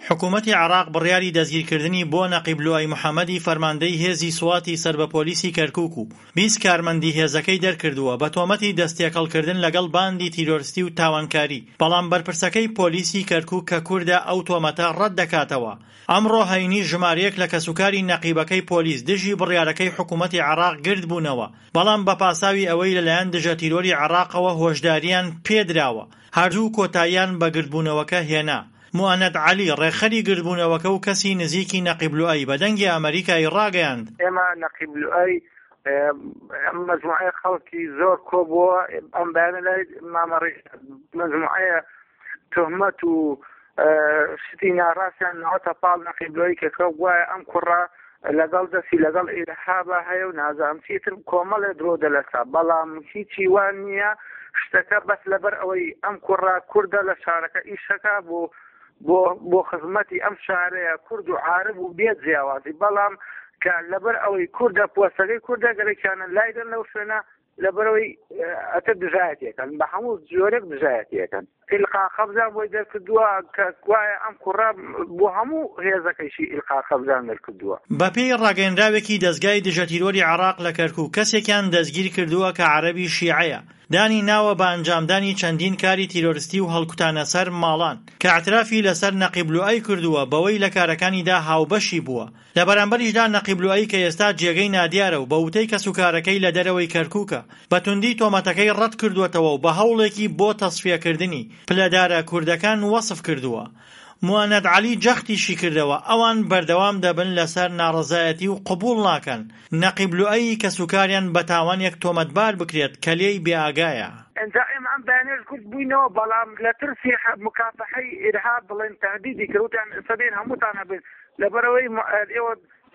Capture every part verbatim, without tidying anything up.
حکوومەتی عێراق بڕیاری دەستگیرکردنی بۆ نەقیبلوعی محەممەدی فەرماندەی هێزی سواتی سەر بە پۆلیسی کەرکووک و بیست کارمەندی هێزەکەی دەرکردووە بە تۆمەتی دەستێکەڵکردن لەگەڵ باندی تیرۆریستی و تاوانکاری، بەڵام بەرپرسەکەی پۆلیسی کەرکووک کە کووردە ئەو تۆمەتە ڕەت دەکاتەوە. ئەمڕۆ هەینی ژمارەیەک لە کەسوکاری نەقیبەکەی پۆلیس دژی بڕیارەکەی حکوومەتی عێراق گرت بوونەوە، بەڵام بە پاساوی ئەوەی لەلایەن دژە تیرۆری عێراقەوە هۆشداریان پێدراوە، هەردوو کۆتاییان بە گرتبوونەوەکە هێنا. موانەد عەلی ڕێخەری گرتبوونەوەکە و کەسی نزیکی نەقیبلوعی بە دەنگی ئەمریکای ڕاگەیاند. ئێمە نەقیبلوعی مجموعەیە خەڵکی زۆر کۆبووە، ئەم بەیانە لای مامەڕی مجموعەیە تۆهمەت و شتی ناڕاستیان نەوەتە پاڵ نەقیبلوعی کە کە وایە ئەم کوڕە لەگەڵ دەستی لەگەڵ ئیرهابە هەیە و نازانم چیتر کۆمەڵێ درۆ دەلەسا، بەڵام هیچی وان نییە. شتەکە بەس لەبەر ئەوەی ئەم کوڕە کووردە لە شارەکە ئیشەکە بۆ بۆ بۆ خزمەتی ئەم شارەیە کورد و عارب و بێت جیاوازی، بەڵام کە لەبەر ئەوەی کووردە پۆستەکەی کووردە گەرەکیانە لایدەن لەو شوێنە لەبەرەوەی ئەتە دژایەتیەکەن، بە هەموو جۆرێک دژایەتیەکەن. ئیلقا خەبزان بۆی دەرکردووە کە وایە ئەم کوڕە بۆ هەموو هێزەکەیشی ئیلقا خەبزان دەرکردووە. بەپێی ڕاگەیەنراوێکی دەستگای دژە تیرۆری عێراق لە کەرکووک کەسێکیان دەستگیر کردووە کە عەرەبی شیعەیە، دانی ناوە بە ئەنجامدانی چەندین کاری تیرۆریستی و هەڵکوتانە سەر ماڵان کە اعترافی لەسەر نەقیبلوعی کردووە بەوەی لە کارەکانیدا هاوبەشی بووە. لە بەرامبەریشدا نەقیبلوعی کە ئێستا جێگەی نادیارە و بە وتەی کەسوکارەکەی لە دەرەوەی کەرکووکە بە توندی تۆمەتەکەی ڕەت کردووەتەوە و بە هەوڵێکی بۆ تەسفیەکردنی پلەدارە کوردەکان وەسف کردووە. موانەد عەلی جەختیشی کردەوە ئەوان بەردەوام دەبن لەسەر ناڕەزایەتی و قبوڵ ناکەن نەقیبلوعی کەسوکاریان بە تاوانێک تۆمەتبار بکرێت کە لێی بێئاگایە. ئەنجا ئێمە ئەم بەیانێش گوت بووینەوە، بەڵام لە ترسی مکافحەی ئیرهاب بڵێن تهدیدی کردوتیان سەبێن هەمووتان هەبن لەبەرەوەی ئێوە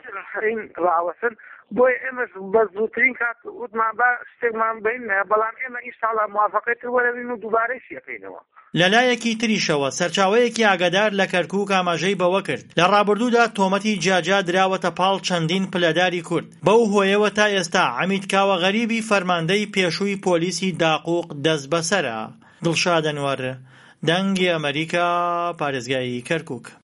ڕاوەسن بۆی ئێمەش بە زووترین کات وتمان بە شتێکمان بین، بەڵام ئێمە ئینشاڵڵا موافقەتی وەرەبین و دووبارەی شیەکەینەوە. لەلایەکی تریشەوە سەرچاوەیەکی ئاگادار لە کەرکووک ئاماژەی بەوە کرد لە ڕابردوودا تۆمەتی جاجا دراوەتە پاڵ چەندین پلەداری کورد. بەو هۆیەوە تا ئێستا عەمید کاوە غەریبی فەرماندەی پێشووی پۆلیسی داقووق دەست بەسەرە. دڵشاد ئەنوەر، دەنگی ئەمریکا، پارێزگای کەرکووک.